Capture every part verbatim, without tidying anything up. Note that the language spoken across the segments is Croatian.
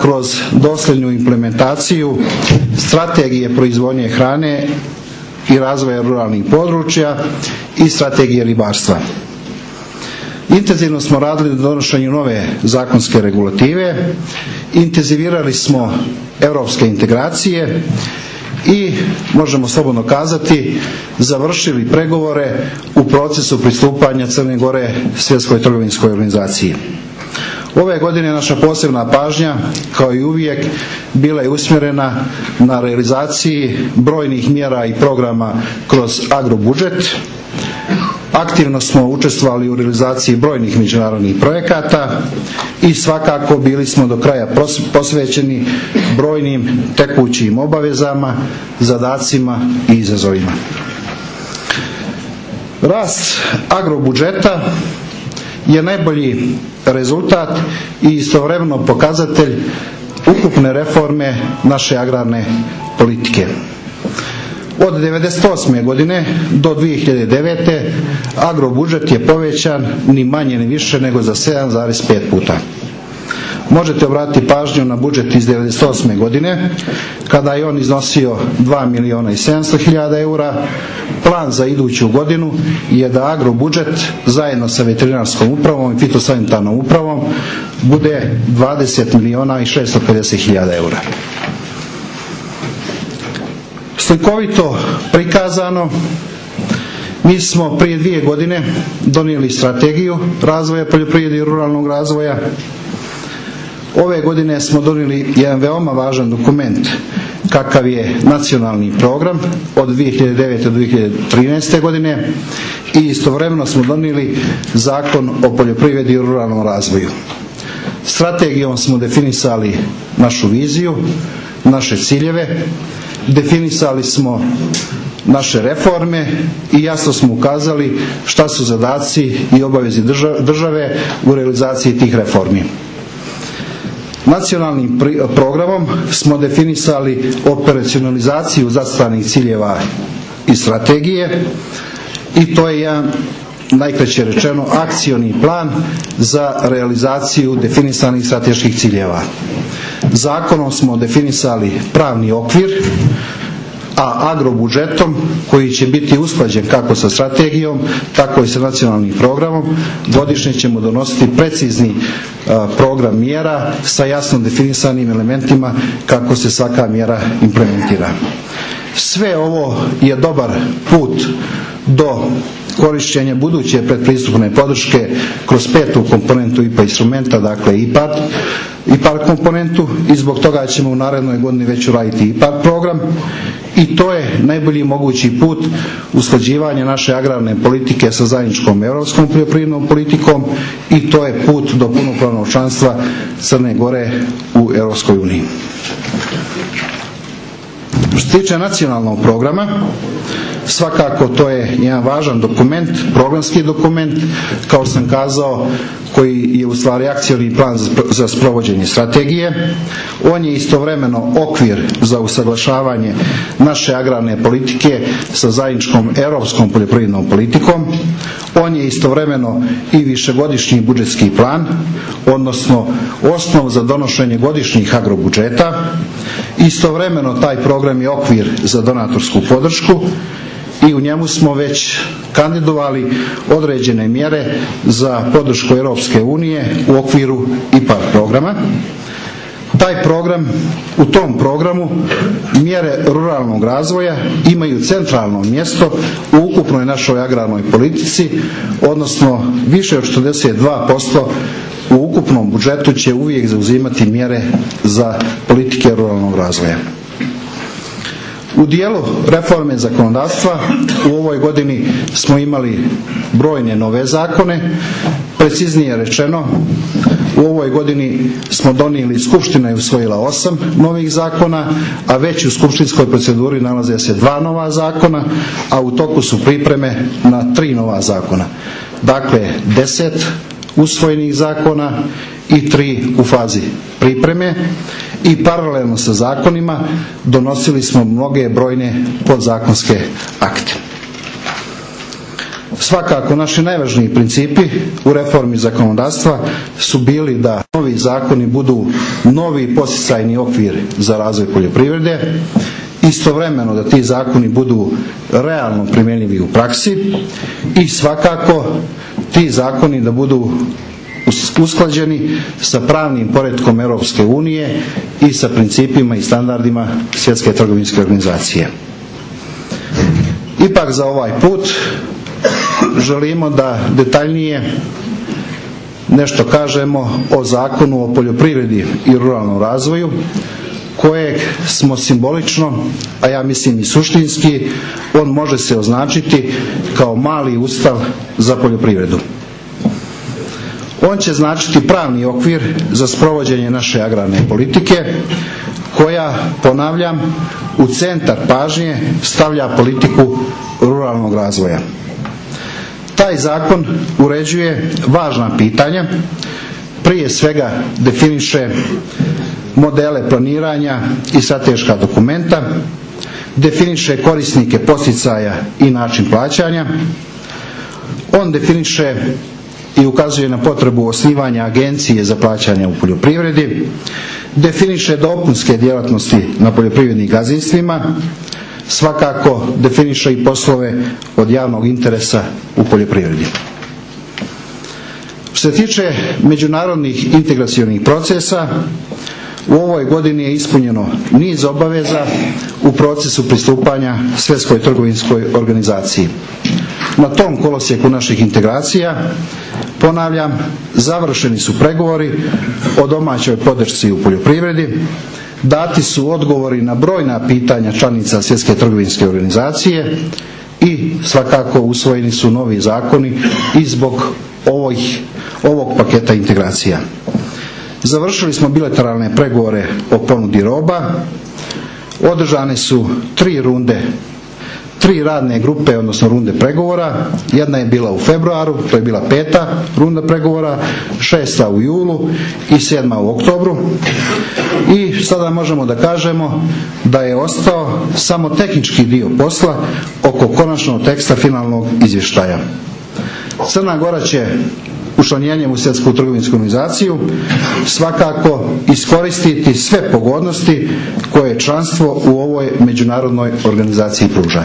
kroz dosljednu implementaciju strategije proizvodnje hrane i razvoja ruralnih područja i strategije ribarstva. Intenzivno smo radili na donošenju nove zakonske regulative, intenzivirali smo europske integracije i, možemo slobodno kazati, završili pregovore u procesu pristupanja Crne Gore Svjetskoj trgovinskoj organizaciji. Ove godine naša posebna pažnja, kao i uvijek, bila je usmjerena na realizaciji brojnih mjera i programa kroz agrobudžet. Aktivno smo učestvovali u realizaciji brojnih međunarodnih projekata i svakako bili smo do kraja posvećeni brojnim tekućim obavezama, zadacima i izazovima. Rast agrobudžeta je najbolji rezultat i istovremeno pokazatelj ukupne reforme naše agrarne politike. Od devedeset osme godine do dvije hiljade devete. agrobudžet je povećan ni manje ni više nego za sedam zarez pet puta. Možete obratiti pažnju na budžet iz devedeset osme godine, kada je on iznosio dva milijuna i sedamsto hiljada eura. Plan za iduću godinu je da agrobudžet zajedno sa veterinarskom upravom i fitosanitarnom upravom bude dvadeset milijuna i šesto pedeset hiljada eura. Slikovito prikazano, mi smo prije dvije godine donijeli strategiju razvoja poljoprivrede i ruralnog razvoja. Ove godine smo donijeli jedan veoma važan dokument kakav je nacionalni program od dvije hiljade devete do dvije hiljade trinaeste. godine i istovremeno smo donijeli Zakon o poljoprivredi i ruralnom razvoju. Strategijom smo definisali našu viziju, naše ciljeve, definisali smo naše reforme i jasno smo ukazali šta su zadaci i obavezi države u realizaciji tih reformi. Nacionalnim programom smo definisali operacionalizaciju zacrtanih ciljeva i strategije i to je jedan, najkraće rečeno, akcioni plan za realizaciju definisanih strateških ciljeva. Zakonom smo definisali pravni okvir, a agrobudžetom koji će biti usklađen kako sa strategijom, tako i sa nacionalnim programom, godišnje ćemo donositi precizni program mjera sa jasno definisanim elementima kako se svaka mjera implementira. Sve ovo je dobar put do korišćenja buduće predpristupne podrške kroz petu komponentu I P A instrumenta, dakle I P A R D, I P A R D komponentu, i zbog toga ćemo u narednoj godini već uraditi I P A R D program i to je najbolji mogući put usklađivanja naše agrarne politike sa zajedničkom europskom poljoprivrednom politikom i to je put do punopravnog članstva Crne Gore u Europskoj uniji. Što se tiče nacionalnog programa, svakako to je jedan važan dokument, programski dokument, kao sam kazao, koji je u stvari akcioni plan za sprovođenje strategije. On je istovremeno okvir za usaglašavanje naše agrarne politike sa zajedničkom europskom poljoprivrednom politikom. On je istovremeno i višegodišnji budžetski plan, odnosno osnov za donošenje godišnjih agrobudžeta. Istovremeno taj program je okvir za donatorsku podršku i u njemu smo već kandidovali određene mjere za podršku Europske unije u okviru I P A R D programa. Taj program, u tom programu mjere ruralnog razvoja imaju centralno mjesto u ukupnoj našoj agrarnoj politici, odnosno više od četrdeset dva posto u ukupnom budžetu će uvijek zauzimati mjere za politike ruralnog razvoja. U dijelu reforme zakonodavstva u ovoj godini smo imali brojne nove zakone. Preciznije rečeno, u ovoj godini smo donijeli, Skupština je usvojila osam novih zakona, a već u skupštinskoj proceduri nalaze se dva nova zakona, a u toku su pripreme na tri nova zakona. Dakle, deset usvojenih zakona i tri u fazi pripreme i paralelno sa zakonima donosili smo mnoge brojne podzakonske akte. Svakako naši najvažniji principi u reformi zakonodavstva su bili da novi zakoni budu novi podsticajni okvir za razvoj poljoprivrede, istovremeno da ti zakoni budu realno primjenjivi u praksi i svakako ti zakoni da budu usklađeni sa pravnim poretkom Europske unije i sa principima i standardima Svjetske trgovinske organizacije. Ipak za ovaj put želimo da detaljnije nešto kažemo o Zakonu o poljoprivredi i ruralnom razvoju, kojeg smo simbolično, a ja mislim i suštinski, on može se označiti kao mali ustav za poljoprivredu. On će značiti pravni okvir za sprovođenje naše agrarne politike, koja, ponavljam, u centar pažnje stavlja politiku ruralnog razvoja. Taj zakon uređuje važna pitanja, prije svega definiše modele planiranja i strateška dokumenta, definiše korisnike poticaja i način plaćanja, on definiše i ukazuje na potrebu osnivanja agencije za plaćanje u poljoprivredi, definiše dopunske djelatnosti na poljoprivrednim gazdinstvima, svakako definiše i poslove od javnog interesa u poljoprivredi. Što se tiče međunarodnih integracionih procesa, u ovoj godini je ispunjeno niz obaveza u procesu pristupanja Svjetskoj trgovinskoj organizaciji. Na tom kolosijeku naših integracija, ponavljam, završeni su pregovori o domaćoj podršci u poljoprivredi, dati su odgovori na brojna pitanja članica Svjetske trgovinske organizacije i svakako usvojeni su novi zakoni i zbog ovih, ovog paketa integracija. Završili smo bilateralne pregovore o ponudi roba, održane su tri runde, tri radne grupe, odnosno runde pregovora. Jedna je bila u februaru, to je bila peta runda pregovora, šesta u julu i sedma u oktobru. I sada možemo da kažemo da je ostao samo tehnički dio posla oko konačnog teksta finalnog izvještaja. Crna Gora će učlanjenjem u Svjetsku trgovinsku organizaciju svakako iskoristiti sve pogodnosti koje članstvo u ovoj međunarodnoj organizaciji pruža.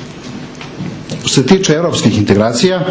Što se tiče europskih integracija,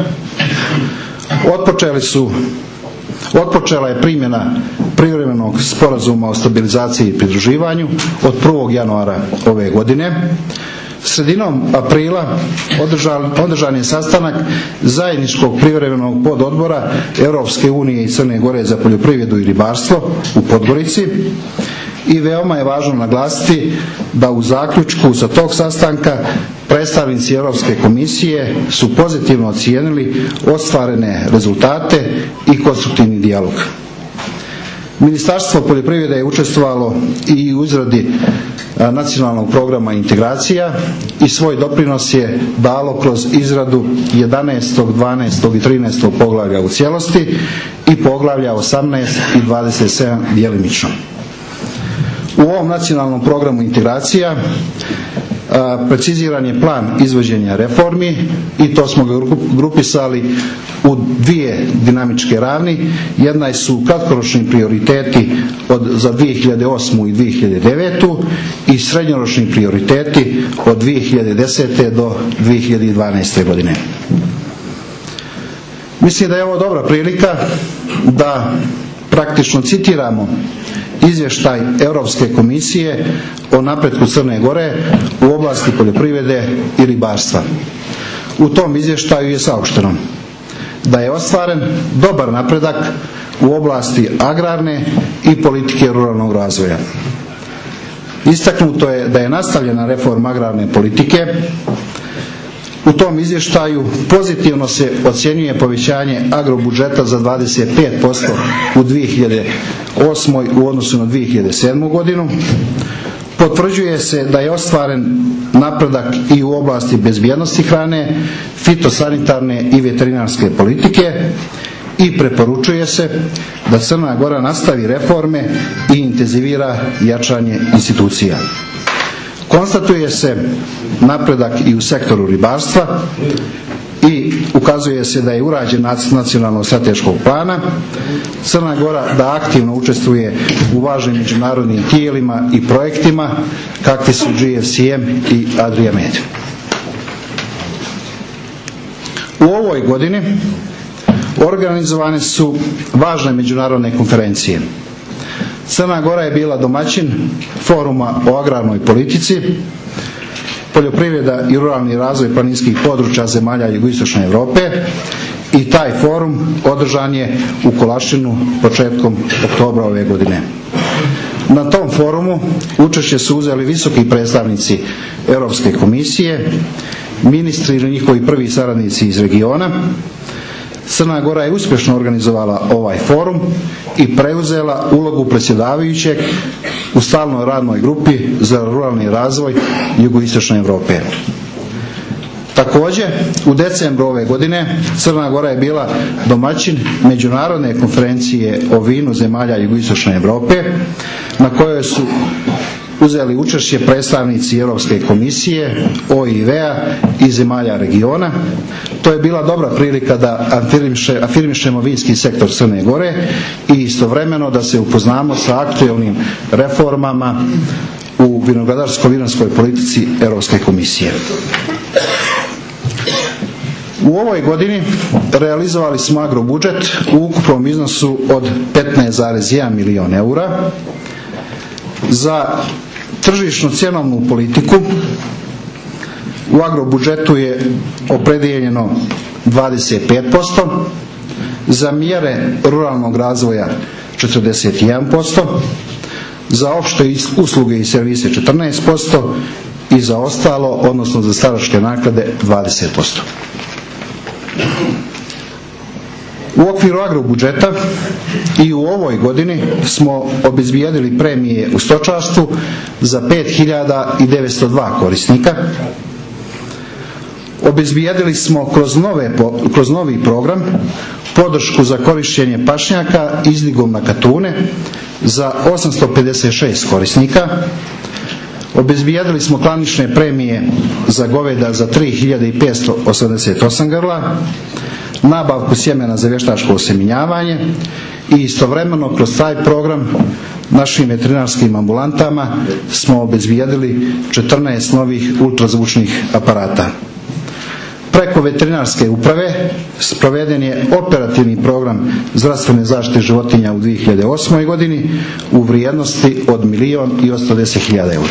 otpočeli su, otpočela je primjena privremenog sporazuma o stabilizaciji i pridruživanju od prvog januara ove godine. Sredinom aprila održan, održan je sastanak zajedničkog privremenog pododbora Europske unije i Crne Gore za poljoprivredu i ribarstvo u Podgorici i veoma je važno naglasiti da u zaključku sa tog sastanka predstavnici Europske komisije su pozitivno ocijenili ostvarene rezultate i konstruktivni dijalog. Ministarstvo poljoprivrede je učestvovalo i u izradi nacionalnog programa integracija i svoj doprinos je dalo kroz izradu jedanaestog, dvanaestog i trinaestog poglavlja u cijelosti i poglavlja osamnaest i dvadeset sedam djelimično. U ovom nacionalnom programu integracija preciziran je plan izvođenja reformi i to smo ga grupisali u dvije dinamičke ravni. Jedna su kratkoročni prioriteti od, za dvije hiljade osmu i dvije hiljade devetu i srednjoročni prioriteti od dvije hiljade desete do dvije hiljade dvanaeste godine. Mislim da je ovo dobra prilika da praktično citiramo izvještaj Europske komisije o napretku Crne Gore u oblasti poljoprivrede i ribarstva. U tom izvještaju je saopšteno da je ostvaren dobar napredak u oblasti agrarne i politike ruralnog razvoja. Istaknuto je da je nastavljena reforma agrarne politike. U tom izvještaju pozitivno se ocjenjuje povećanje agrobudžeta za dvadeset pet posto u dvije hiljade osmoj u odnosu na dvije hiljade sedmu godinu. Potvrđuje se da je ostvaren napredak i u oblasti bezbjednosti hrane, fitosanitarne i veterinarske politike i preporučuje se da Crna Gora nastavi reforme i intenzivira jačanje institucija. Konstatuje se napredak i u sektoru ribarstva, i ukazuje se da je urađen nacrt nacionalnog strateškog plana. Crna Gora da aktivno učestvuje u važnim međunarodnim tijelima i projektima kakvi su G F C M i Adriamed. U ovoj godini organizovane su važne međunarodne konferencije. Crna Gora je bila domaćin foruma o agrarnoj politici, poljoprivreda i ruralni razvoj planinskih područja zemalja jugoistočne Europe i taj forum održan je u Kolašinu početkom oktobra ove godine. Na tom forumu učešće su uzeli visoki predstavnici Europske komisije, ministri ili njihovi prvi saradnici iz regiona. Crna Gora je uspješno organizovala ovaj forum i preuzela ulogu predsjedavajućeg u stalnoj radnoj grupi za ruralni razvoj jugoistočne Europe. Također, u decembru ove godine Crna Gora je bila domaćin međunarodne konferencije o vinu zemalja jugoistočne Europe, na kojoj su uzeli učešće predstavnici Europske komisije, O I V-a i zemalja regiona. To je bila dobra prilika da afirmišemo vinski sektor Crne Gore i istovremeno da se upoznamo sa aktualnim reformama u vinogradarsko-vinarskoj politici Europske komisije. U ovoj godini realizovali smo agrobudžet u ukupnom iznosu od petnaest zarez jedan milion eura. Za tržišnu cjenovnu politiku u agrobudžetu je opredijeljeno dvadeset pet posto, za mjere ruralnog razvoja četrdeset jedan posto, za opšte usluge i servise četrnaest posto i za ostalo, odnosno za staračke naknade dvadeset posto. U okviru agrobudžeta i u ovoj godini smo obezbijedili premije u stočarstvu za pet hiljada devetsto dva korisnika. Obezbijedili smo kroz, nove, kroz novi program podršku za korištenje pašnjaka izligom na katune za osamsto pedeset šest korisnika. Obezbijedili smo klanične premije za goveda za tri hiljade petsto osamdeset osam grla, nabavku sjemena za vještačko osjemenjavanje i istovremeno kroz taj program našim veterinarskim ambulantama smo obezbijedili četrnaest novih ultrazvučnih aparata. Preko veterinarske uprave sproveden je operativni program zdravstvene zaštite životinja u dvije hiljade osmoj godini u vrijednosti od milion i osto deset hiljada eura.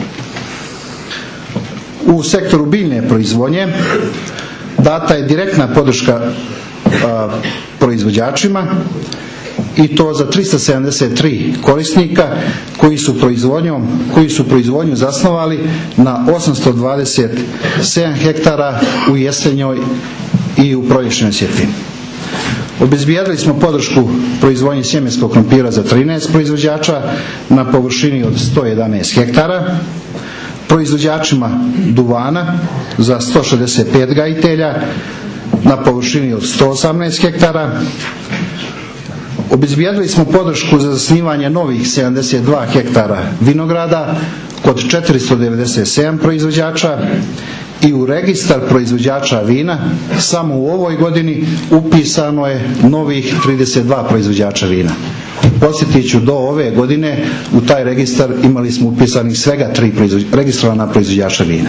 U sektoru biljne proizvodnje data je direktna podrška a, proizvođačima i to za tristo sedamdeset tri korisnika koji su proizvodnjom, koji su proizvodnju zasnovali na osamsto dvadeset sedam hektara u jesenjoj i u proljećnoj sjetvi. Obezbijedili smo podršku proizvodnje sjemenskog krumpira za trinaest proizvođača na površini od sto jedanaest hektara, proizvođačima duvana za sto šezdeset pet gajitelja na površini od sto osamnaest hektara. Obezbijedili smo podršku za zasnivanje novih sedamdeset dva hektara vinograda kod četiristo devedeset sedam proizvođača i u registar proizvođača vina samo u ovoj godini upisano je novih trideset dva proizvođača vina. Podsjetit ću, do ove godine u taj registar imali smo upisanih svega tri registrovana proizvođača vina.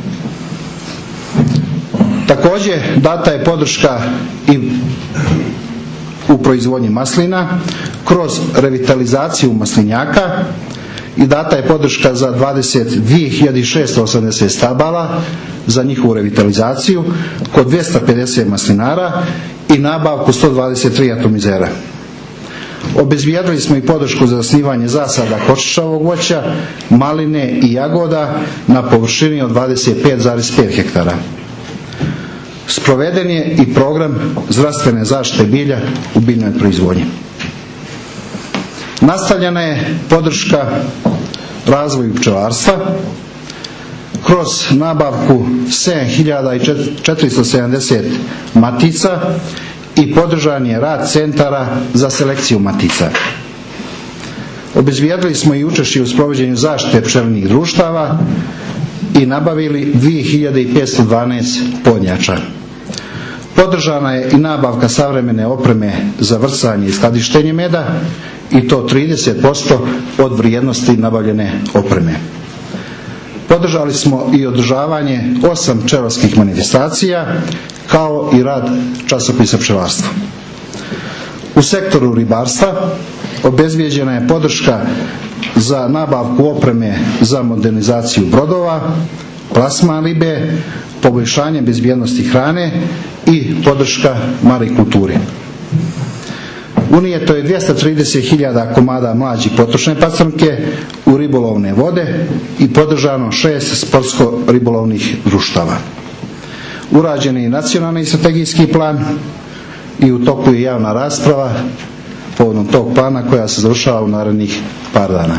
Također data je podrška i u proizvodnji maslina kroz revitalizaciju maslinjaka i data je podrška za dvadeset dvije hiljade šesto osamdeset stabala za njihovu revitalizaciju kod dvjesto pedeset maslinara i nabavku sto dvadeset tri atomizera. Obezbijedili smo i podršku za zasnivanje zasada kočišavog voća, maline i jagoda na površini od dvadeset pet zarez pet hektara. Sproveden je i program zdravstvene zaštite bilja u biljnoj proizvodnji. Nastavljena je podrška razvoju pčelarstva kroz nabavku sedam hiljada četiristo sedamdeset matica i podržan je rad centara za selekciju matica. Obezbijedili smo i učešće u sprovođenju zaštite pčelinjih društava i nabavili dvije hiljade petsto dvanaest podnjača. Podržana je i nabavka savremene opreme za vrcanje i skladištenje meda i to trideset posto od vrijednosti nabavljene opreme. Podržali smo i održavanje osam pčelarskih manifestacija kao i rad časopisa pčelarstva. U sektoru ribarstva obezbijeđena je podrška za nabavku opreme za modernizaciju brodova, plasman ribe, poboljšanje bezbjednosti hrane i podrška marikulturi. Unijeto je dvjesto trideset hiljada komada mlađe potočne pacrnke u ribolovne vode i podržano šest sportsko-ribolovnih društava. Urađen je i nacionalni strategijski plan i u toku je javna rasprava povodom tog plana koja se završava u narednih par dana.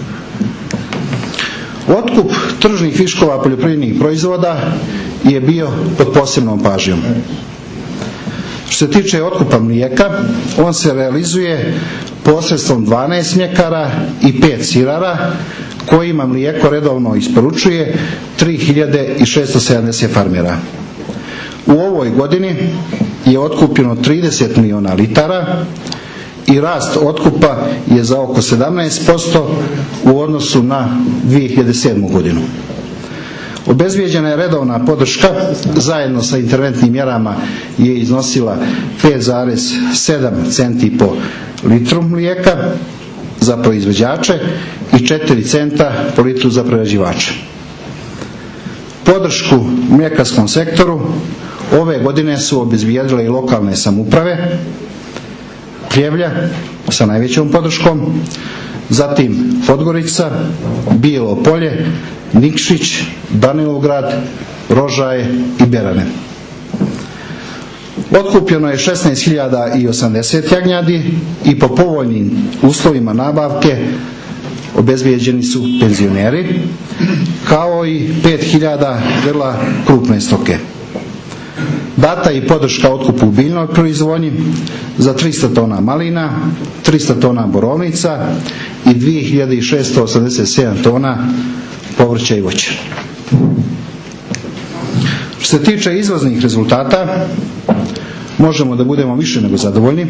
Otkup tržnih viškova poljoprivrednih proizvoda je bio pod posebnom pažnjom. Što se tiče otkupa mlijeka, on se realizuje posredstvom dvanaest mljekara i pet sirara kojima mlijeko redovno isporučuje tri hiljade šesto sedamdeset farmera. U ovoj godini je otkupljeno trideset milijuna litara i rast otkupa je za oko sedamnaest posto u odnosu na dvije hiljade sedmu. godinu. Obezbijeđena je redovna podrška zajedno sa interventnim mjerama je iznosila pet zarez sedam centi po litru mlijeka za proizvođače i četiri centa po litru za prerađivače. Podršku mljekarskom sektoru ove godine su obezbijedile i lokalne samouprave, Pljevlja sa najvećom podrškom, zatim Podgorica, Bijelo Polje, Nikšić, Danilovgrad, Rožaje i Berane. Otkupljeno je šesnaest hiljada osamdeset jagnjadi i po povoljnim uslovima nabavke obezbijeđeni su penzioneri, kao i pet hiljada grla krupne stoke. Data i podrška otkupu u biljnoj proizvodnji za tristo tona malina, tristo tona borovnica i dvije hiljade šesto osamdeset sedam tona povrća i voća. Što se tiče izvoznih rezultata, možemo da budemo više nego zadovoljni.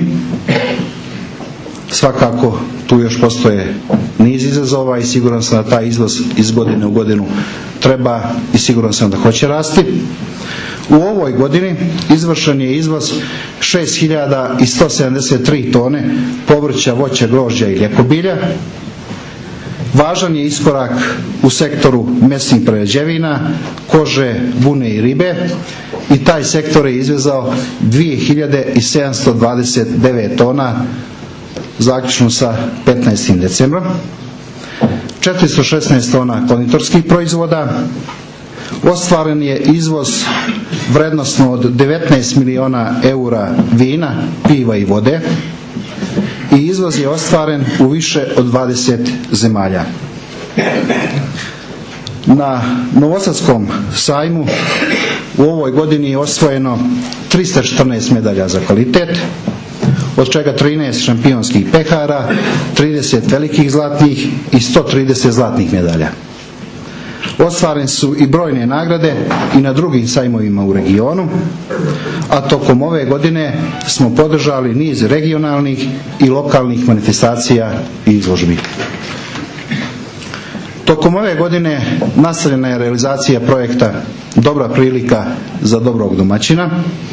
Svakako tu još postoje niz izazova i siguran sam da taj izvoz iz godine u godinu treba i siguran sam da hoće rasti. U ovoj godini izvršen je izvoz šest hiljada sto sedamdeset tri tone povrća, voća, grožđa i ljekobilja. Važan je iskorak u sektoru mesnih prerađevina, kože, vune i ribe i taj sektor je izvezao dvije hiljade sedamsto dvadeset devet tona zaključno sa petnaestim decembrom, četiristo šesnaest tona konditorskih proizvoda, ostvaren je izvoz vrednosno od devetnaest miliona eura vina, piva i vode i izvoz je ostvaren u više od dvadeset zemalja. Na Novosadskom sajmu u ovoj godini je osvojeno tristo četrnaest medalja za kvalitet, od čega trinaest šampionskih pehara, trideset velikih zlatnih i sto trideset zlatnih medalja. Ostvarene su i brojne nagrade i na drugim sajmovima u regionu, a tokom ove godine smo podržali niz regionalnih i lokalnih manifestacija i izložbi. Tokom ove godine nastavljena je realizacija projekta Dobra prilika za dobrog domaćina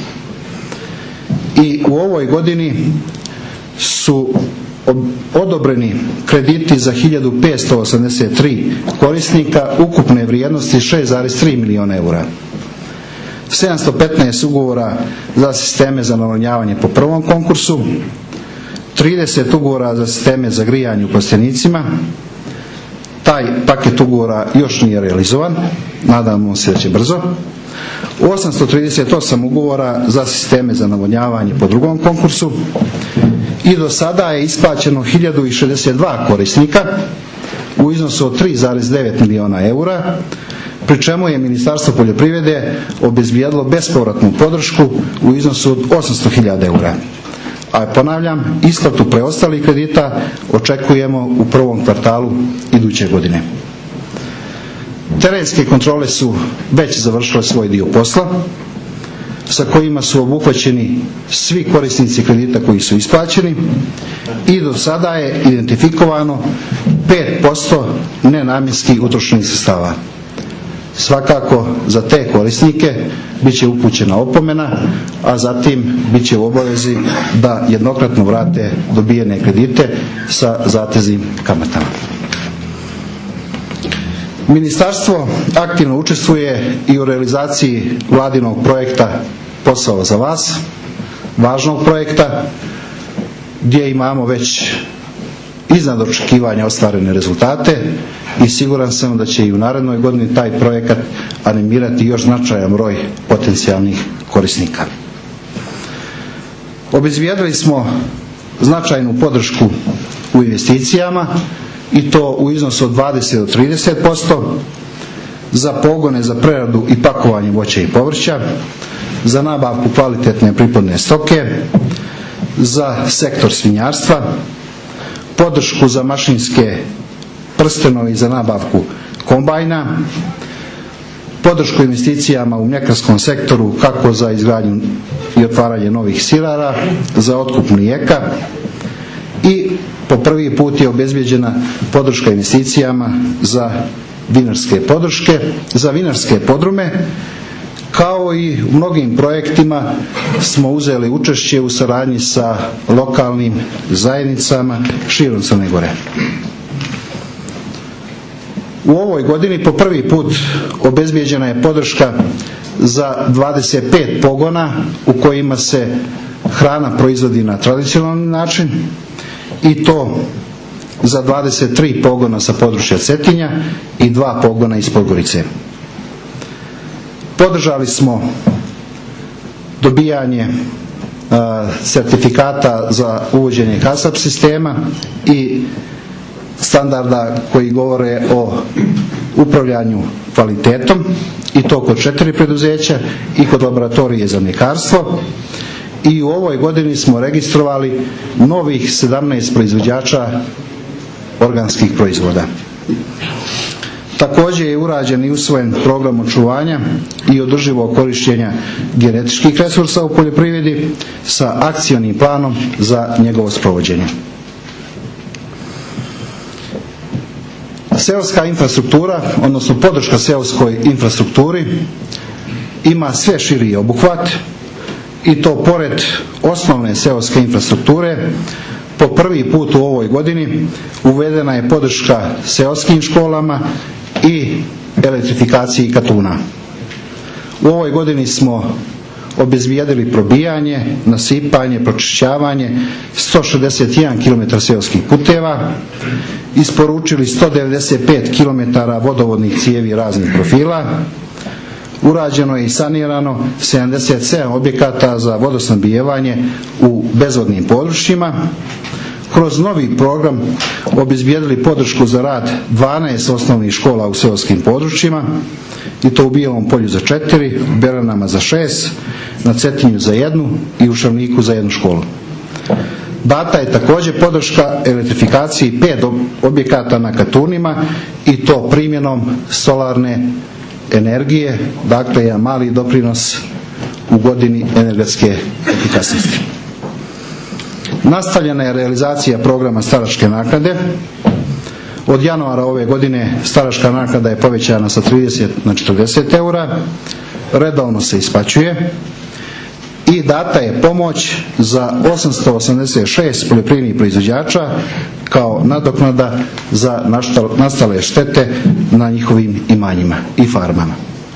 i u ovoj godini su odobreni krediti za hiljadu petsto osamdeset tri korisnika ukupne vrijednosti šest zarez tri miliona eura. sedamsto petnaest ugovora za sisteme za navodnjavanje po prvom konkursu, trideset ugovora za sisteme za grijanje u plastenicima. Taj paket ugovora još nije realizovan, nadamo se da će brzo. osamsto trideset osam ugovora za sisteme za navodnjavanje po drugom konkursu i do sada je isplaćeno hiljadu šezdeset dva korisnika u iznosu od tri zarez devet miliona eura, pri čemu je Ministarstvo poljoprivrede obezbijedilo bespovratnu podršku u iznosu od osamsto hiljada eura. A ponavljam, isplatu preostalih kredita očekujemo u prvom kvartalu iduće godine. Terenske kontrole su već završile svoj dio posla. sa kojima su obuhvaćeni svi korisnici kredita koji su isplaćeni i do sada je identifikovano pet posto nenamjenski utrošenih sredstava. Svakako za te korisnike bit će upućena opomena, a zatim bit će u obavezi da jednokratno vrate dobijene kredite sa zateznim kamatama. Ministarstvo aktivno učestvuje i u realizaciji vladinog projekta Posao za vas, važnog projekta gdje imamo već iznad očekivanja ostvarene rezultate i siguran sam da će i u narednoj godini taj projekat animirati još značajan broj potencijalnih korisnika. Obezbijedili smo značajnu podršku u investicijama i to u iznosu od dvadeset do trideset posto za pogone za preradu i pakovanje voća i povrća, za nabavku kvalitetne priplodne stoke, za sektor svinjarstva, podršku za mašinske prstenove i za nabavku kombajna, podršku investicijama u mljekarskom sektoru kako za izgradnju i otvaranje novih sirara, za otkup mlijeka i po prvi put je obezbijeđena podrška investicijama za vinarske podrške, za vinarske podrume, kao i u mnogim projektima smo uzeli učešće u saradnji sa lokalnim zajednicama širom Crne Gore. U ovoj godini po prvi put obezbijeđena je podrška za dvadeset pet pogona u kojima se hrana proizvodi na tradicionalni način i to za dvadeset tri pogona sa područja Cetinja i dva pogona iz Podgorice. Podržali smo dobijanje a, sertifikata za uvođenje KASAP sistema i standarda koji govore o upravljanju kvalitetom i to kod četiri preduzeća i kod laboratorije za mljekarstvo. I u ovoj godini smo registrovali novih sedamnaest proizvođača organskih proizvoda. Također je urađen i usvojen program očuvanja i održivog korištenja genetičkih resursa u poljoprivredi sa akcionim planom za njegovo sprovođenje. Seoska infrastruktura, odnosno podrška seoskoj infrastrukturi ima sve širi obuhvat i to pored osnovne seoske infrastrukture po prvi put u ovoj godini uvedena je podrška seoskim školama i elektrifikaciji katuna. U ovoj godini smo obezbijedili probijanje, nasipanje, pročišćavanje sto šezdeset jedan kilometar seoskih puteva, isporučili sto devedeset pet kilometara vodovodnih cijevi raznih profila, urađeno je i sanirano sedamdeset sedam objekata za vodosnabdijevanje u bezvodnim područjima. Kroz novi program obezbijedili podršku za rad dvanaest osnovnih škola u seoskim područjima i to u Bijelom Polju za četiri, u Beranama za šest, na Cetinju za jednu i u Šavniku za jednu školu. Data je također podrška elektrifikaciji pet objekata na Katunima i to primjenom solarne energije, dakle jedan mali doprinos u godini energetske efikasnosti. Nastavljena je realizacija programa staračke naknade. Od januara ove godine staračka naknada je povećana sa trideset na četrdeset eura, redovno se isplaćuje i data je pomoć za osamsto osamdeset šest poljoprivrednih proizvođača kao nadoknada za nastale štete na njihovim imanjima i farmama.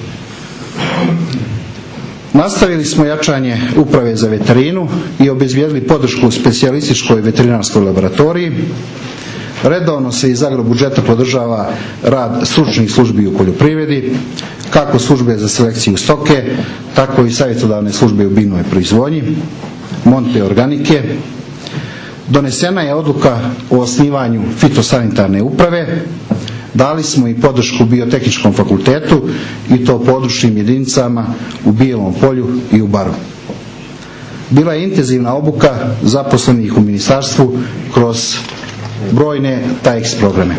Nastavili smo jačanje uprave za veterinu i obezbijedili podršku specijalističkoj veterinarskoj laboratoriji. Redovno se iz agrobudžeta podržava rad stručnih službi u poljoprivredi, kako službe za selekciju stoke, tako i savjetodavne službe u biljnoj proizvodnji, Monte organike. Donesena je odluka o osnivanju fitosanitarne uprave, dali smo i podršku biotehničkom fakultetu i to područnim jedinicama u Bijelom Polju i u Baru. Bila je intenzivna obuka zaposlenih u ministarstvu kroz brojne T A E X programe.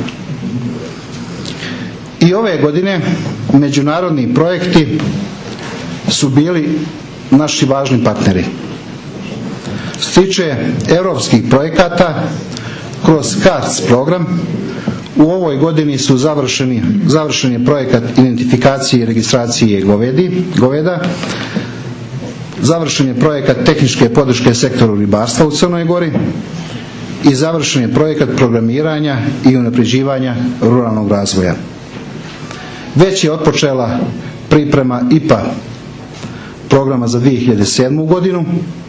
I ove godine međunarodni projekti su bili naši važni partneri. Što se tiče europskih projekata, kroz C A R C program u ovoj godini su završeni, završen je projekat identifikacije i registracije govedi, goveda, završen je projekat tehničke podrške sektoru ribarstva u Crnoj Gori i završen je projekat programiranja i unapređivanja ruralnog razvoja. Već je otpočela priprema I P A programa za dvije hiljade sedmu godinu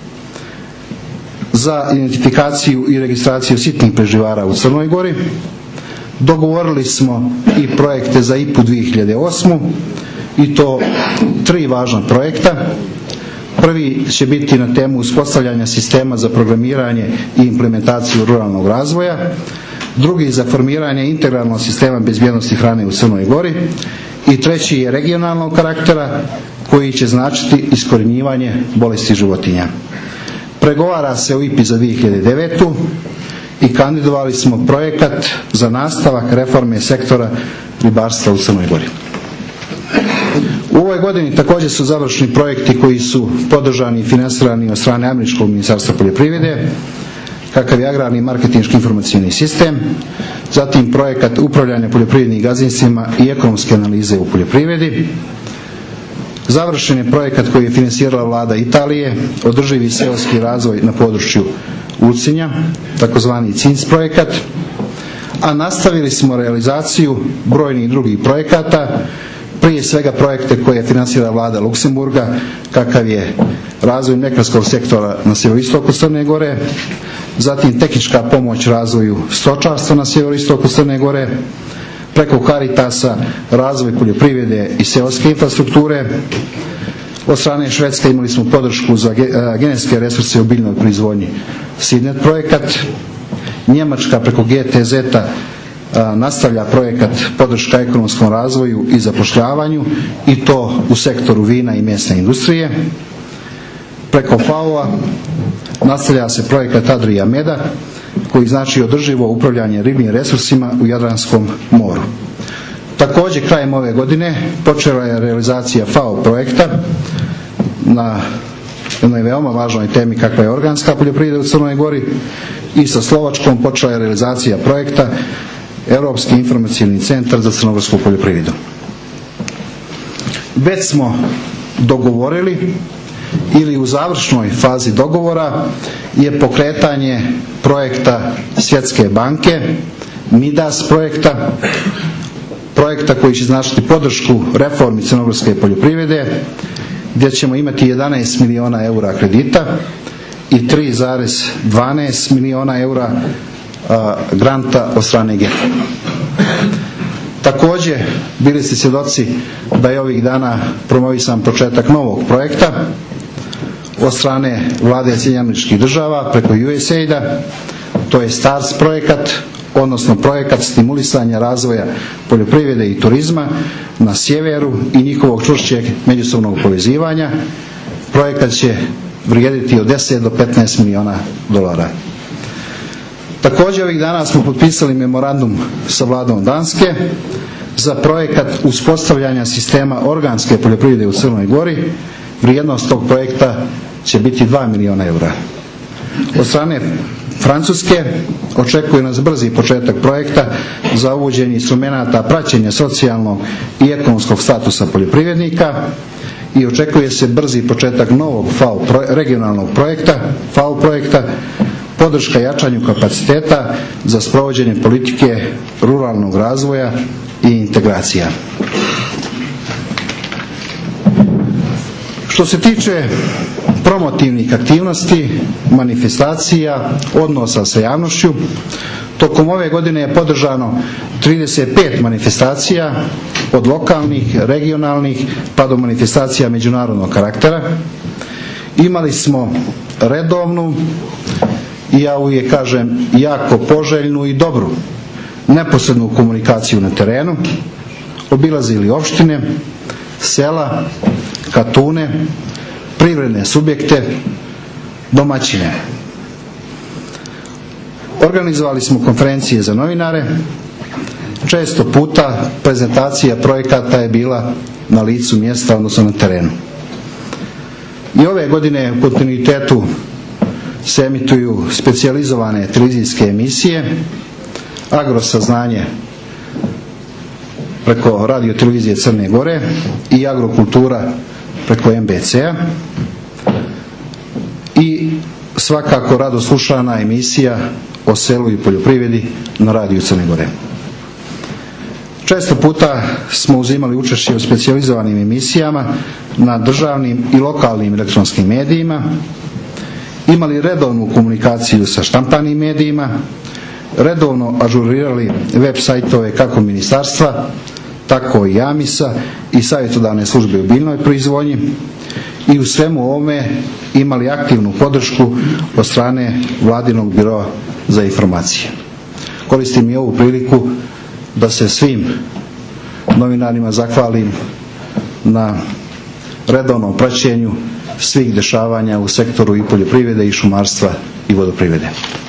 za identifikaciju i registraciju sitnih preživara u Crnoj Gori. Dogovorili smo i projekte za I P U dvije hiljade osmu i to tri važna projekta. Prvi će biti na temu uspostavljanja sistema za programiranje i implementaciju ruralnog razvoja, drugi za formiranje integralnog sistema bezbjednosti hrane u Crnoj Gori i treći je regionalnog karaktera koji će značiti iskorjenjivanje bolesti životinja. Pregovara se o I P I za dvije hiljade devetu i kandidovali smo projekat za nastavak reforme sektora ribarstva u Crnoj Gori. U ovoj godini također su završeni projekti koji su podržani i finansirani od strane američkog ministarstva poljoprivrede, kakav je agrarni marketinški informacijni sistem, zatim projekat upravljanja poljoprivrednim gazdinstvima i ekonomske analize u poljoprivredi. Završen je projekat koji je finansirala vlada Italije, održivi seoski razvoj na području Ulcinja, takozvani C I N S projekat, a nastavili smo realizaciju brojnih drugih projekata, prije svega projekte koje finansira vlada Luksemburga, kakav je razvoj mljekarskog sektora na sjeveroistoku Crne Gore, zatim tehnička pomoć razvoju stočarstva na sjeveroistoku Crne Gore, preko Caritasa razvoj poljoprivrede i seoske infrastrukture. Od strane Švedske imali smo podršku za genetske resurse u biljnoj proizvodnji SIDNET projekat. Njemačka preko G T Z-a nastavlja projekat podrška ekonomskom razvoju i zapošljavanju i to u sektoru vina i mesne industrije. Preko F A O-a nastavlja se projekat Adria Meda koji znači održivo upravljanje ribljim resursima u Jadranskom moru. Također krajem ove godine počela je realizacija F A O projekta na jednoj veoma važnoj temi kakva je organska poljoprivreda u Crnoj Gori i sa Slovačkom počela je realizacija projekta Europski informacijni centar za crnogorsku poljoprivredu. Već smo dogovorili ili u završnoj fazi dogovora je pokretanje projekta Svjetske banke, MIDAS projekta, projekta koji će značiti podršku reformi crnogorske poljoprivrede, gdje ćemo imati jedanaest miliona eura kredita i tri zarez dvanaest miliona eura a, granta od strane G E F. Također bili ste svjedoci da je ovih dana promovisan početak novog projekta od strane vlade Sjedinjenih Američkih Država preko U S A I D-a, to je STARS projekat, odnosno projekat stimulisanja razvoja poljoprivrede i turizma na sjeveru i njihovog čvršćeg međusobnog povezivanja. Projekat će vrijediti od deset do petnaest miliona dolara. Također ovih dana smo potpisali memorandum sa vladom Danske za projekat uspostavljanja sistema organske poljoprivrede u Crnoj Gori. Vrijednost tog projekta će biti dva miliona eura. Od strane Francuske očekuje nas brzi početak projekta za uvođenje instrumenata praćenja socijalnog i ekonomskog statusa poljoprivrednika i očekuje se brzi početak novog F A O regionalnog projekta, F A O projekta, podrška jačanju kapaciteta za sprovođenje politike ruralnog razvoja i integracija. Što se tiče promotivnih aktivnosti, manifestacija, odnosa sa javnošću, tokom ove godine je podržano trideset pet manifestacija od lokalnih, regionalnih pa do manifestacija međunarodnog karaktera. Imali smo redovnu i ja uvijek kažem jako poželjnu i dobru neposrednu komunikaciju na terenu, obilazili opštine, sela, katune, privredne subjekte, domaćine. Organizovali smo konferencije za novinare, često puta prezentacija projekata je bila na licu mjesta, odnosno na terenu. I ove godine u kontinuitetu se emituju specijalizovane televizijske emisije, Agrosaznanje preko radio televizije Crne Gore i Agrokultura preko em be ce-a i svakako rado slušana emisija o selu i poljoprivredi na radiju Crne Gore. Često puta smo uzimali učešće u specijalizovanim emisijama na državnim i lokalnim elektronskim medijima, imali redovnu komunikaciju sa štampanim medijima, redovno ažurirali web sajtove kako ministarstva, tako i Amisa i savjetodavne službe u biljnoj proizvodnji i u svemu ovome imali aktivnu podršku od strane Vladinog biroa za informacije. Koristim i ovu priliku da se svim novinarima zahvalim na redovnom praćenju svih dešavanja u sektoru i poljoprivrede i šumarstva i vodoprivrede.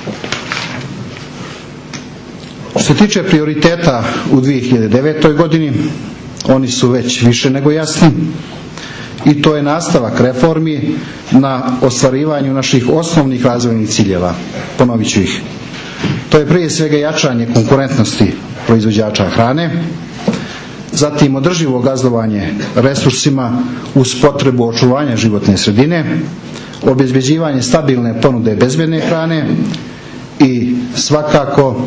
Što se tiče prioriteta u dvije hiljade devetoj. godini, oni su već više nego jasni i to je nastavak reformi na ostvarivanju naših osnovnih razvojnih ciljeva. Ponovit ću ih. To je prije svega jačanje konkurentnosti proizvođača hrane, zatim održivo gazdovanje resursima uz potrebu očuvanja životne sredine, obezbeđivanje stabilne ponude bezbedne hrane i svakako,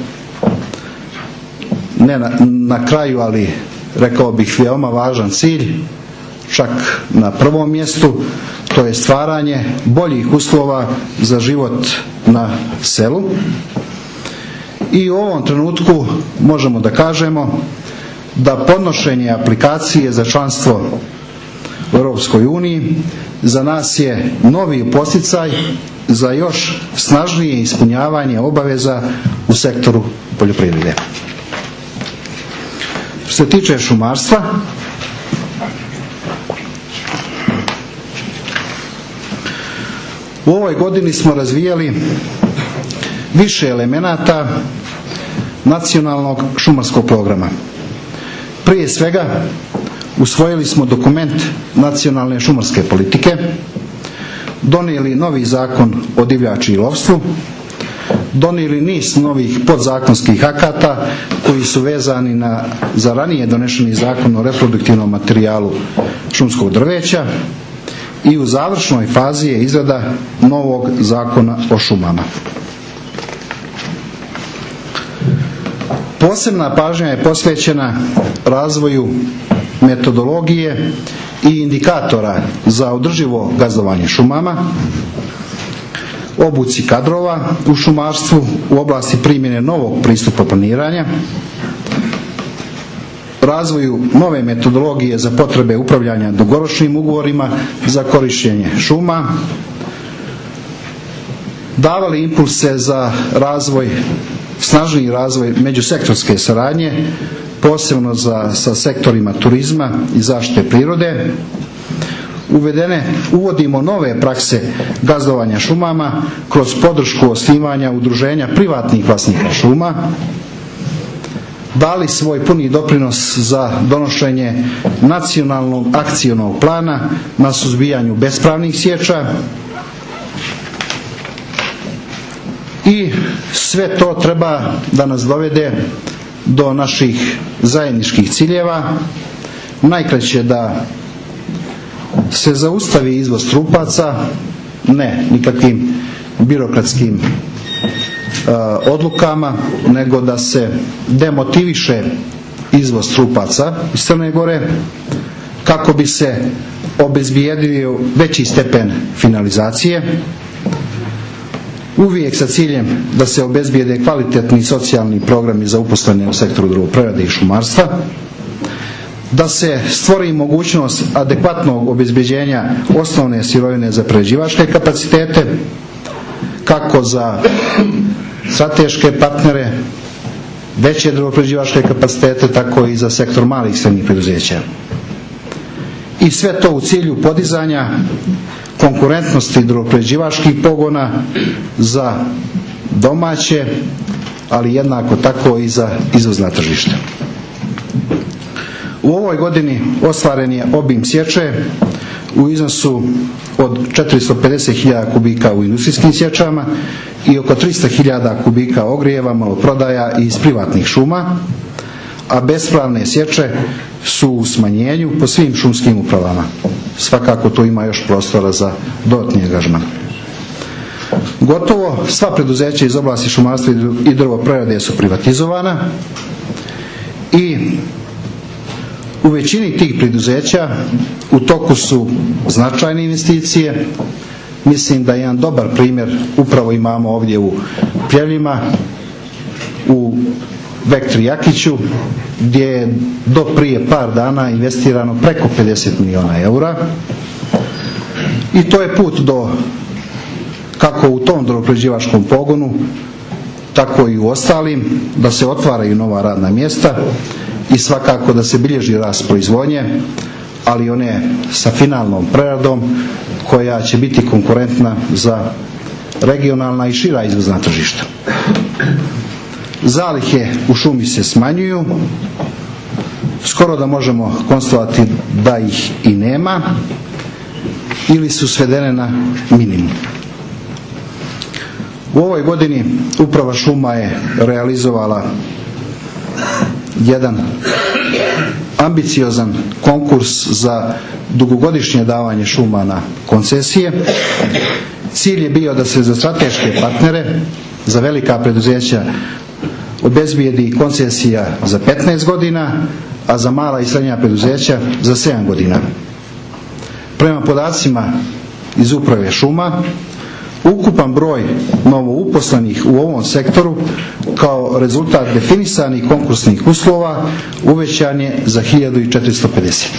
ne na, na kraju, ali rekao bih veoma važan cilj, čak na prvom mjestu, to je stvaranje boljih uslova za život na selu. I u ovom trenutku možemo da kažemo da podnošenje aplikacije za članstvo u Europskoj uniji za nas je novi podsticaj za još snažnije ispunjavanje obaveza u sektoru poljoprivrede. Što se tiče šumarstva, u ovoj godini smo razvijali više elemenata nacionalnog šumarskog programa. Prije svega, usvojili smo dokument nacionalne šumarske politike, donijeli novi zakon o divljači i lovstvu, donijeli niz novih podzakonskih akata koji su vezani na, za ranije donešeni zakon o reproduktivnom materijalu šumskog drveća i u završnoj fazi je izrada novog zakona o šumama. Posebna pažnja je posvećena razvoju metodologije i indikatora za održivo gazdovanje šumama, obuci kadrova u šumarstvu u oblasti primjene novog pristupa planiranja, razvoju nove metodologije za potrebe upravljanja dugoročnim ugovorima za korištenje šuma, davali impulse za razvoj, snažniji razvoj međusektorske saradnje, posebno za, sa sektorima turizma i zaštite prirode. Uvedene, uvodimo nove prakse gazdovanja šumama kroz podršku osnivanja udruženja privatnih vlasnika šuma, dali svoj puni doprinos za donošenje nacionalnog akcionog plana na suzbijanju bespravnih sječa i sve to treba da nas dovede do naših zajedničkih ciljeva. Najkraće da se zaustavi izvoz trupaca, ne nikakvim birokratskim uh, odlukama, nego da se demotiviše izvoz trupaca iz Crne Gore kako bi se obezbijedio veći stepen finalizacije, uvijek sa ciljem da se obezbijede kvalitetni socijalni programi za uposlene u sektoru drvoprerade i šumarstva, da se stvori mogućnost adekvatnog obezbeđenja osnovne sirovine za prerađivačke kapacitete, kako za strateške partnere, veće drvoprerađivačke kapacitete, tako i za sektor malih i srednjih preduzeća. I sve to u cilju podizanja konkurentnosti drvoprerađivačkih pogona za domaće, ali jednako tako i za izvozna tržišta. U ovoj godini ostvaren je obim sječe u iznosu od četiristo pedeset hiljada kubika u industrijskim sječama i oko tristo hiljada kubika ogrijeva maloprodaja iz privatnih šuma, a bespravne sječe su u smanjenju po svim šumskim upravama. Svakako tu ima još prostora za dodatni angažman. Gotovo sva preduzeća iz oblasti šumarstva i drvoprerade su privatizovana i u većini tih preduzeća u toku su značajne investicije. Mislim da jedan dobar primjer upravo imamo ovdje u Pljevljima, u Vektri Jakiću, gdje je do prije par dana investirano preko pedeset milijuna eura i to je put do, kako u tom drvoprerađivačkom pogonu, tako i u ostalim, da se otvaraju nova radna mjesta i svakako da se bilježi rast proizvodnje, ali one sa finalnom preradom koja će biti konkurentna za regionalna i šira izvozna tržišta. Zalihe u šumi se smanjuju, skoro da možemo konstatovati da ih i nema ili su svedene na minimum. U ovoj godini Uprava šuma je realizovala jedan ambiciozan konkurs za dugogodišnje davanje šuma na koncesije. Cilj je bio da se za strateške partnere, za velika preduzeća obezbijedi koncesija za petnaest godina, a za mala i srednja preduzeća za sedam godina. Prema podacima iz Uprave šuma, ukupan broj novouposlenih u ovom sektoru kao rezultat definisanih konkursnih uslova uvećan je za hiljadu četiristo pedeset.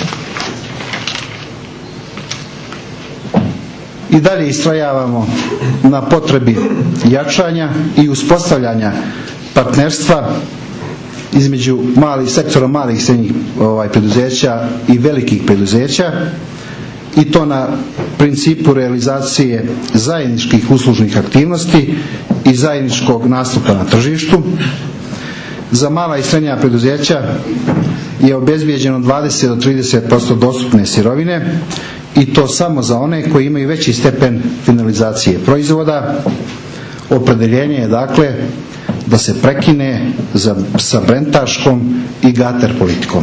I dalje istrajavamo na potrebi jačanja i uspostavljanja partnerstva između malih sektora, malih i srednjih ovaj, preduzeća i velikih preduzeća, i to na principu realizacije zajedničkih uslužnih aktivnosti i zajedničkog nastupa na tržištu. Za mala i srednja preduzeća je obezbijeđeno dvadeset do trideset posto dostupne sirovine i to samo za one koji imaju veći stepen finalizacije proizvoda. Opredjeljenje je dakle da se prekine za, sa brentaškom i gater politikom.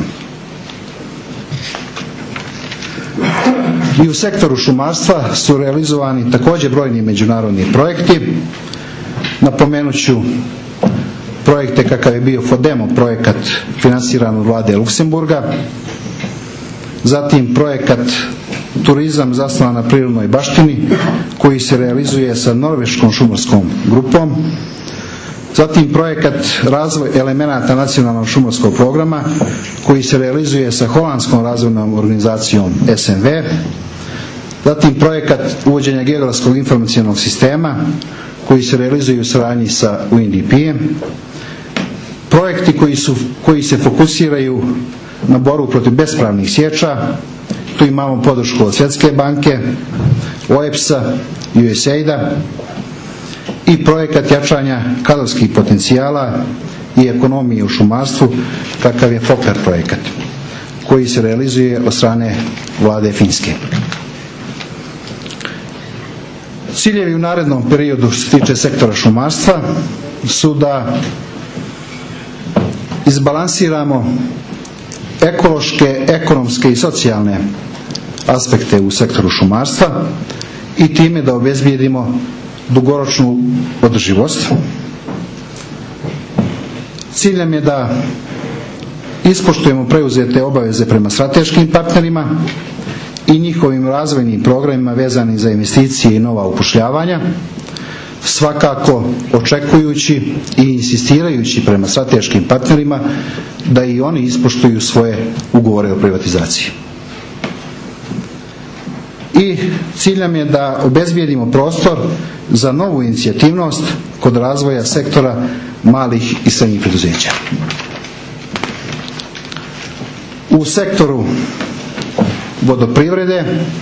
I u sektoru šumarstva su realizovani također brojni međunarodni projekti. Napomenut ću projekte kakav je bio FODEMO projekat financiran od vlade Luksemburga, zatim projekat Turizam zasnovan na prirodnoj baštini koji se realizuje sa norveškom šumarskom grupom, zatim projekat Razvoj elemenata nacionalnog šumarskog programa koji se realizuje sa holandskom razvojnom organizacijom S M V, zatim projekat uvođenja geografskog informacionog sistema koji se realizuje u saradnji sa U N D P-em, projekti koji, su, koji se fokusiraju na borbu protiv bespravnih sječa. Tu imamo podršku od Svjetske banke, O E B S-a, U S A I D-a i projekat jačanja kadrovskih potencijala i ekonomije u šumarstvu kakav je F O K A R projekat koji se realizuje od strane vlade Finske. Ciljevi u narednom periodu što se tiče sektora šumarstva su da izbalansiramo ekološke, ekonomske i socijalne aspekte u sektoru šumarstva i time da obezbijedimo dugoročnu održivost. Cilj nam je da ispoštujemo preuzete obaveze prema strateškim partnerima i njihovim razvojnim programima vezanim za investicije i nova upošljavanja, svakako očekujući i insistirajući prema strateškim partnerima da i oni ispoštuju svoje ugovore o privatizaciji. I cilj nam je da obezbijedimo prostor za novu inicijativnost kod razvoja sektora malih i srednjih preduzeća. U sektoru vodoprivrede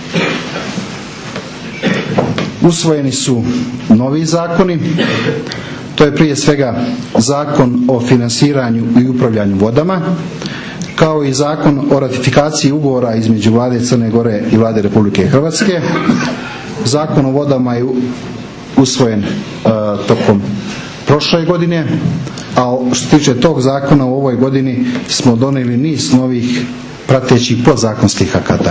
usvojeni su novi zakoni. To je prije svega Zakon o finansiranju i upravljanju vodama, kao i Zakon o ratifikaciji ugovora između Vlade Crne Gore i Vlade Republike Hrvatske. Zakon o vodama je usvojen uh, tokom prošle godine, a što se tiče tog zakona u ovoj godini smo donijeli niz novih pratećih podzakonskih akata.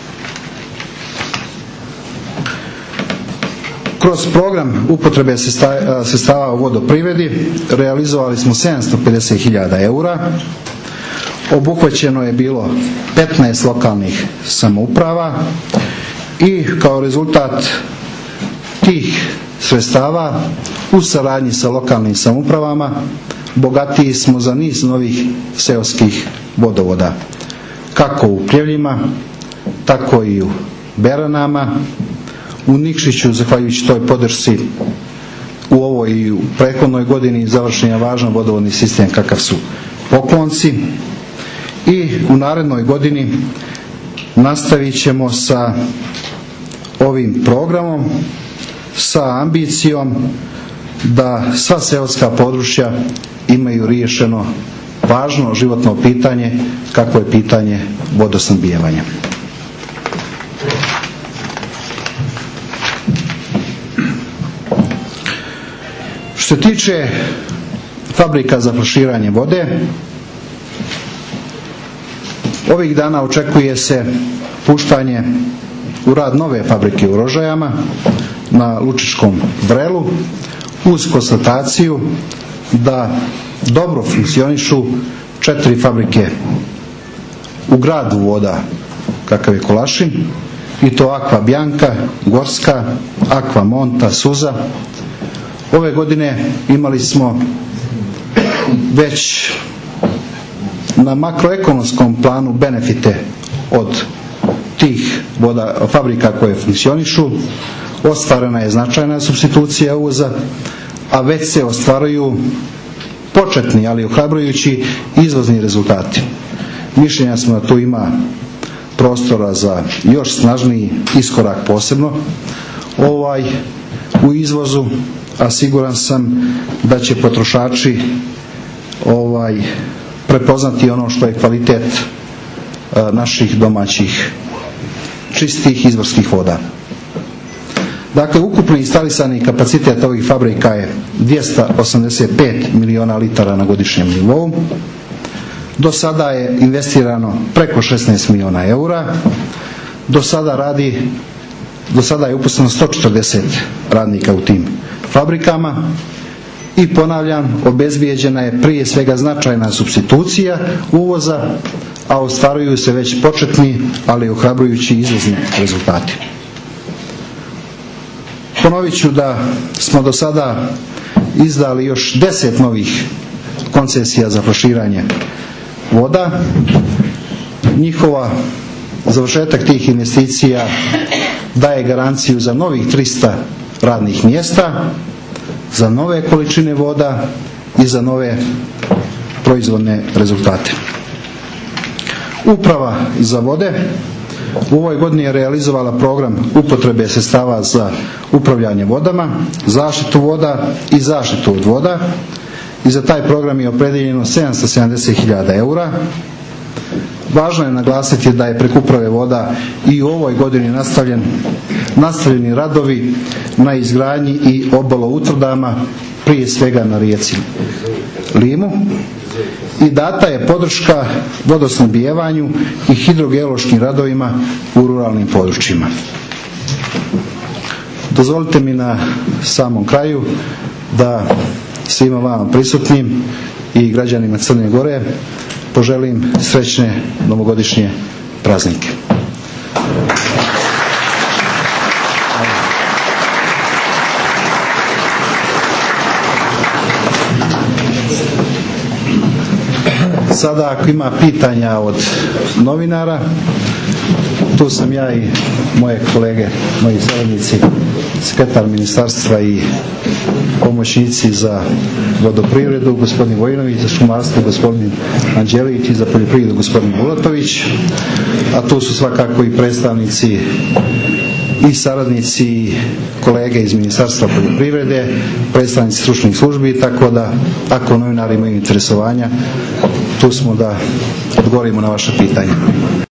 Kroz program upotrebe sredstava u vodoprivredi realizovali smo sedamsto pedeset hiljada eura, obuhvaćeno je bilo petnaest lokalnih samouprava i kao rezultat tih sredstava u saradnji sa lokalnim samoupravama bogatiji smo za niz novih seoskih vodovoda, kako u Pljevljima, tako i u Beranama. U Nikšiću, zahvaljujući toj podršci, u ovoj i u prethodnoj godini završen je važan vodovodni sistem kakav su Poklonci, i u narednoj godini nastavit ćemo sa ovim programom, sa ambicijom da sva seoska područja imaju riješeno važno životno pitanje kako je pitanje vodosnabdijevanja. Što se tiče fabrika za flaširanje vode, ovih dana očekuje se puštanje u rad nove fabrike u Rožajama na Lučiškom vrelu, uz konstataciju da dobro funkcionišu četiri fabrike u gradu voda kakav je Kolašin, i to Aqua Bianca, Gorska, Aqua Monta, Suza. Ove godine imali smo već na makroekonomskom planu benefite od tih voda, fabrika koje funkcionišu. Ostvarena je značajna supstitucija uvoza, a već se ostvaruju početni, ali ohrabrujući izvozni rezultati. Mišljenja smo da tu ima prostora za još snažniji iskorak, posebno ovaj u izvozu, a siguran sam da će potrošači ovaj prepoznati ono što je kvalitet naših domaćih čistih izvorskih voda. Dakle, ukupni instalisani kapacitet ovih fabrika je dvjesto osamdeset pet miliona litara na godišnjem nivou. Do sada je investirano preko šesnaest miliona eura. Do sada radi, do sada je uposleno sto četrdeset radnika u tim fabrikama i, ponavljam, obezbijeđena je prije svega značajna supstitucija uvoza, a ostvaruju se već početni, ali ohrabrujući izvozni rezultati. Ponovit ću da smo do sada izdali još deset novih koncesija za flaširanje voda. Njihova završetak tih investicija daje garanciju za novih trista radnih mjesta, za nove količine voda i za nove proizvodne rezultate. Uprava za vode u ovoj godini je realizovala program upotrebe sredstava za upravljanje vodama, zaštitu voda i zaštitu od voda, i za taj program je opredijeljeno sedamsto sedamdeset hiljada eura. Važno je naglasiti da je preko uprave voda i u ovoj godini nastavljen, nastavljeni radovi na izgradnji i obaloutvrdama, prije svega na rijeci Limu, i data je podrška vodosnabdijevanju i hidrogeološkim radovima u ruralnim područjima. Dozvolite mi na samom kraju da svima vama prisutnim i građanima Crne Gore poželim srećne novogodišnje praznike. Sada ako ima pitanja od novinara, tu sam ja i moje kolege, moji saradnici, sekretar ministarstva i pomoćnici za vodoprivredu, gospodin Vojinović, za šumarstvo gospodin Anđelić i za poljoprivredu gospodin Bulatović, a tu su svakako i predstavnici i saradnici i kolege iz Ministarstva poljoprivrede, predstavnici stručnih službi, tako da ako novinari imaju interesovanja, tu smo da odgovorimo na vaše pitanje.